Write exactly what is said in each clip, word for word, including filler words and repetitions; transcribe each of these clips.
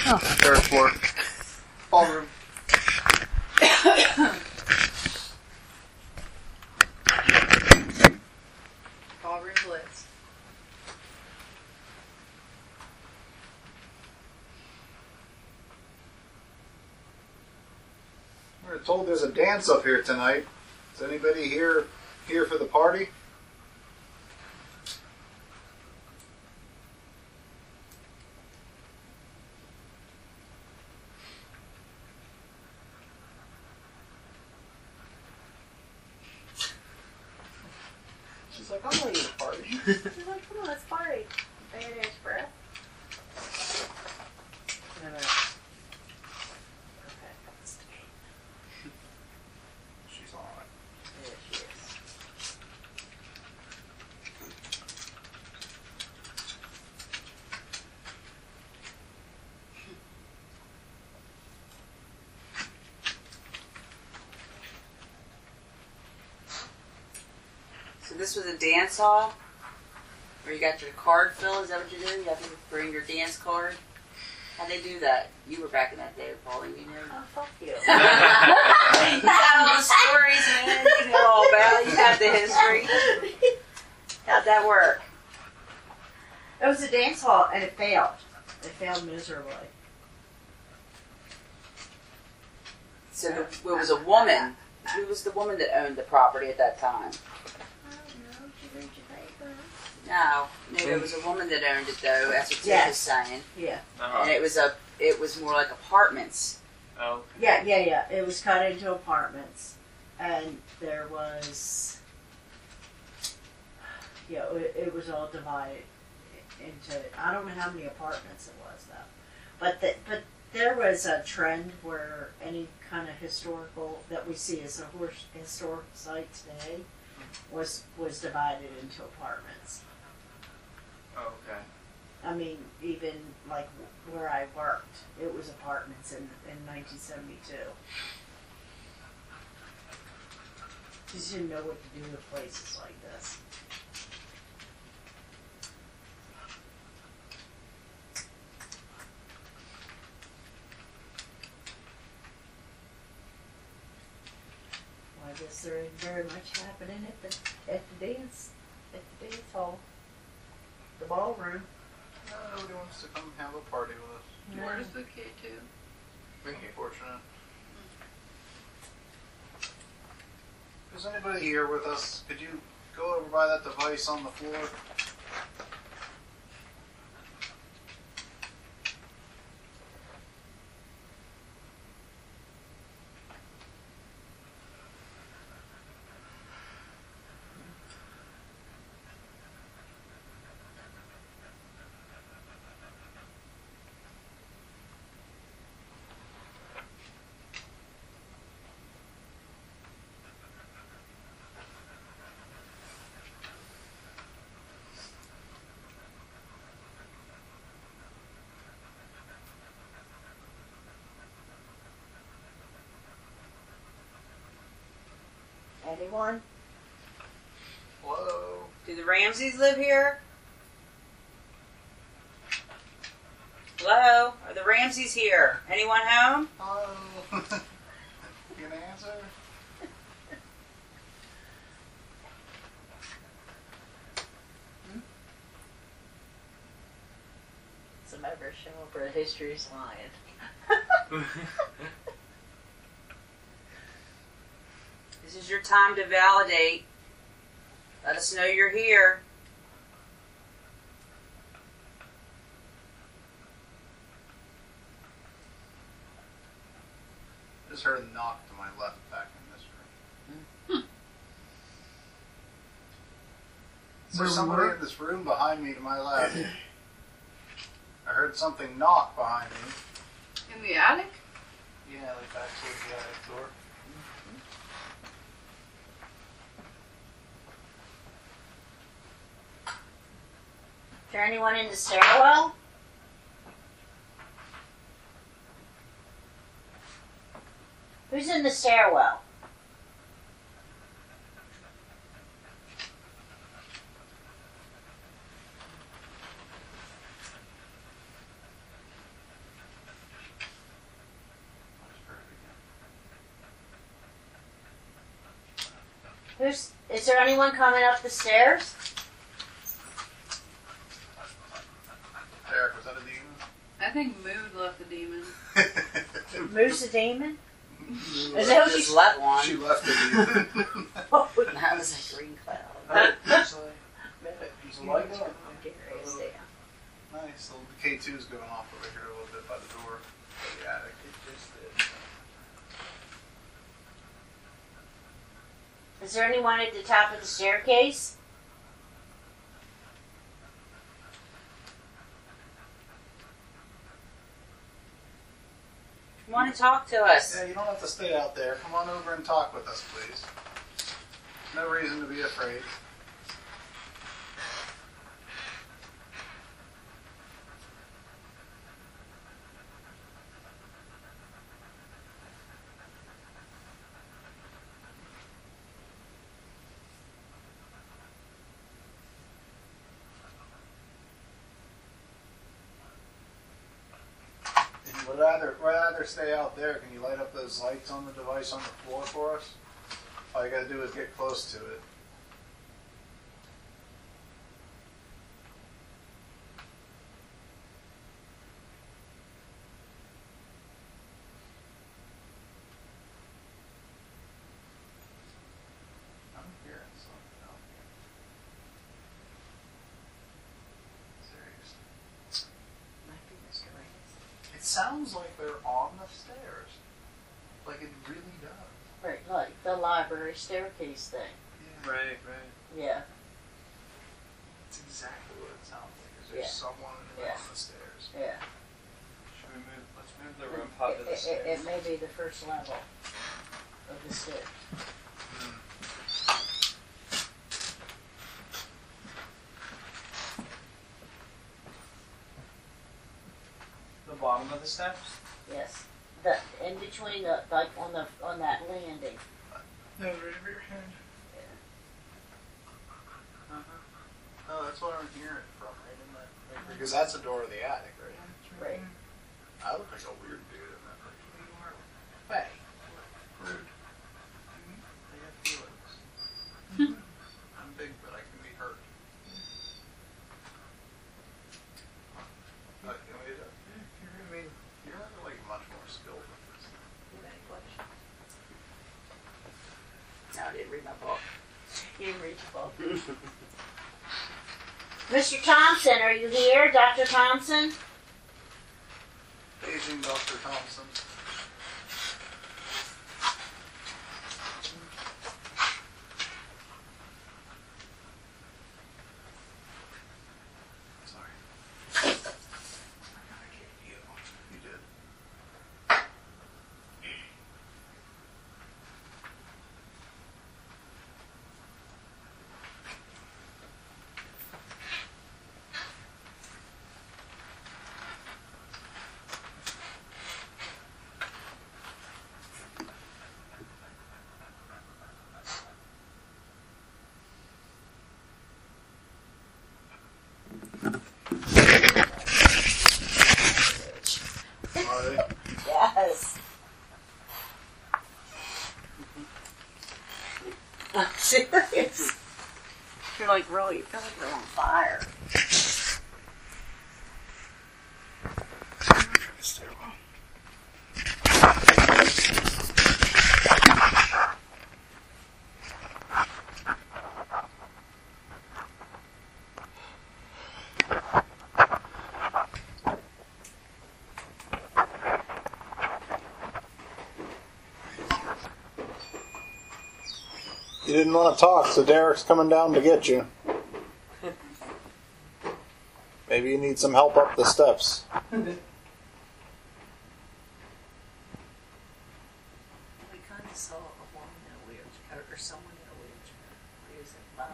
Oh. Third floor. Ballroom. Ballroom Blitz. We're told there's a dance up here tonight. Is anybody here here for the party? She's like, I'm ready to party. She's like, come on, let's party. Badass breath. No, no. She's on it. Yeah, she is. So this was a dance hall where you got your card fill. Is that what you do? You have to bring your dance card. How'd they do that? You were back in that day, Pauline. You know. Oh, fuck you. You got all the stories, man. You know all about it. You got the history. How'd that work? It was a dance hall, and it failed. It failed miserably. So the, it was a woman. Who was the woman that owned the property at that time? No, no, there was a woman that owned it though. That's what Tiff Yes. was saying. Yeah. Uh-huh. And it was a, it was more like apartments. Oh. Yeah, yeah, yeah. It was cut into apartments, and there was, yeah, it, it was all divided into. I don't know how many apartments it was though, but the, but there was a trend where any kind of historical that we see as a horse, historic site today was was divided into apartments. Oh, okay. I mean, even like where I worked, it was apartments in in nineteen seventy-two. Just didn't know what to do with places like this. Well, I guess there ain't very much happening at the at the dance at the dance hall, the ballroom. No, nobody wants to come have a party with us. No. Where's the K two? Unfortunate. Is anybody here with us? Could you go over by that device on the floor? Anyone? Hello? Do the Ramseys live here? Hello? Are the Ramseys here? Anyone home? Hello? You gonna answer? Some ever show up for a history's lying. This is your time to validate. Let us know you're here. Just heard a knock to my left back in this room. Is there somebody in this room behind me to my left? I heard something knock behind me. In the attic? Yeah, like back towards the attic door. Is there anyone in the stairwell? Who's in the stairwell? Who's, is there anyone coming up the stairs? Derek, was that a demon? I think Mood left the demon. Moose the demon? You Is that what just you- let one. She left the demon. Oh, That was a green cloud. There's a light on. Darius, yeah. Nice. The K two's going off over here a little bit by the door of the attic. It just did. Is there anyone at the top of the staircase? Come on and talk to us. Yeah, you don't have to stay out there. Come on over and talk with us, please. No reason to be afraid. If you would rather, rather stay out there, can you light up those lights on the device on the floor for us? All you gotta do is get close to it. I'm hearing something out here. Seriously. Might be Mister Reyes. It sounds like they're on the stairs. Like it really does. Right, like the library staircase thing. Yeah. Right, right. Yeah. It's exactly what it sounds like. Is there's Yeah. someone Yeah. on the stairs. Yeah. Should we move? Let's move the room pod to It, the it, it, stairs. it may be the first level of the stairs. The bottom of the steps. Yes. The in between the like on the on that landing. No, right over your head. Uh-huh. Oh, that's what I'm hearing it from, right in that. Right, because that's the door of the attic, right? Right. I look like a weird dude in that picture. Hey. Rude. I got feelings. I'm big, but I can be hurt. But, you know, you don't- you're, I mean, you're like much more skilled with this. You have any questions? No, I didn't read my book. You didn't read the book. Mister Thompson, are you here? Doctor Thompson? Aging Doctor Thompson. Sorry. I gotta get you. You did. Are they? Yes. I'm serious. You're like, really, you feel like you're on fire. You didn't want to talk, so Derek's coming down to get you. Maybe you need some help up the steps. We kind of saw a woman in a wheelchair, or someone in a wheelchair. He was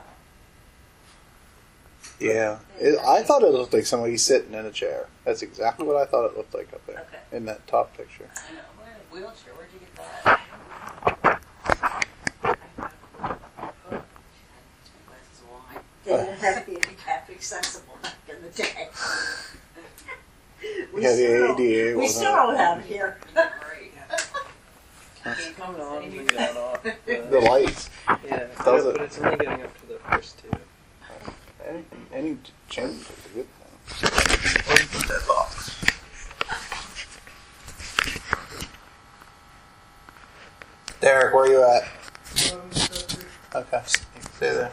like, wow. Yeah. It, I thought it looked like somebody sitting in a chair. That's exactly what I thought it looked like up there. Okay. In that top picture. I know, we're in a wheelchair. Where'd you get that? Glasses of wine. They didn't have to be handicap accessible back in the day. We Yeah, the still don't- A D A We wasn't still it? don't have it here. Great. Can't come Hold on, with we any- got off. The lights. Yeah, Does but it? it's only getting up to the first two. Any, any change is a good thing. Open that box. Derek, where you at? Okay, stay there.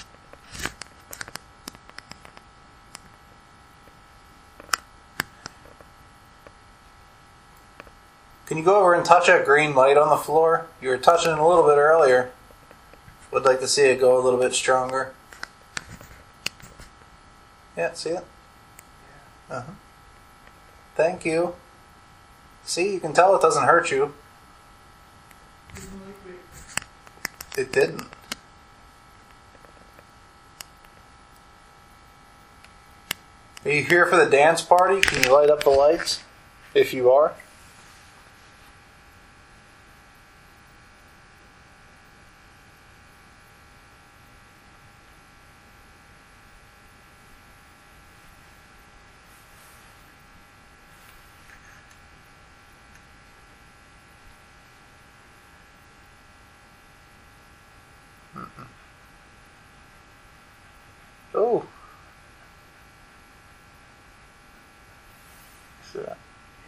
Can you go over and touch that green light on the floor? You were touching it a little bit earlier. Would like to see it go a little bit stronger. Yeah, see it? Uh-huh. Thank you. See, you can tell it doesn't hurt you. It didn't. Are you here for the dance party? Can you light up the lights? If you are. Oh. See that?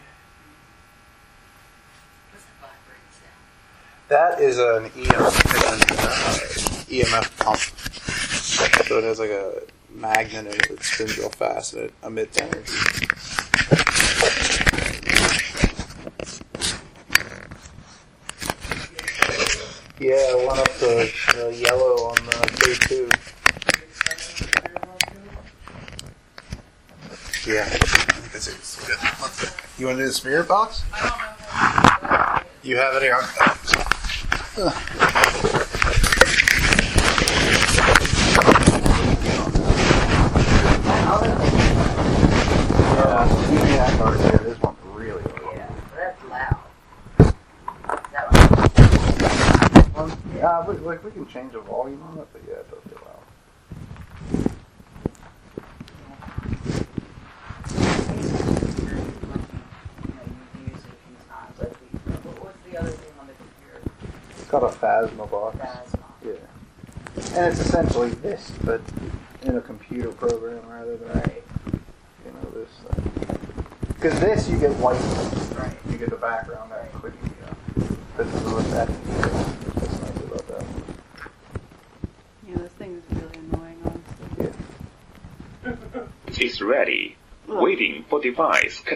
What's that vibrating sound? That is an E M F, E M F pump. So it has like a magnet in it that spins real fast and it emits energy. Yeah, it went up to uh, yellow on the day two. Yeah. I think that's it. Good. You want to do the spirit box? I don't know how to do that. You have it here. Yeah, you may have to hear this one really well. Yeah, that's loud. That one. Um, yeah, we, like we can change the volume on it, but yeah, it does get loud. What's the other thing on the computer? It's called a Phasma box. Phasma. Yeah. And it's essentially this, but in a computer program rather than, Right. you know, this thing. Because this, you get white noise. Right. You get the background that clear. You know. This is what that is. What's nice about that. Yeah, this thing is really annoying, honestly. Yeah. Is ready. Waiting for device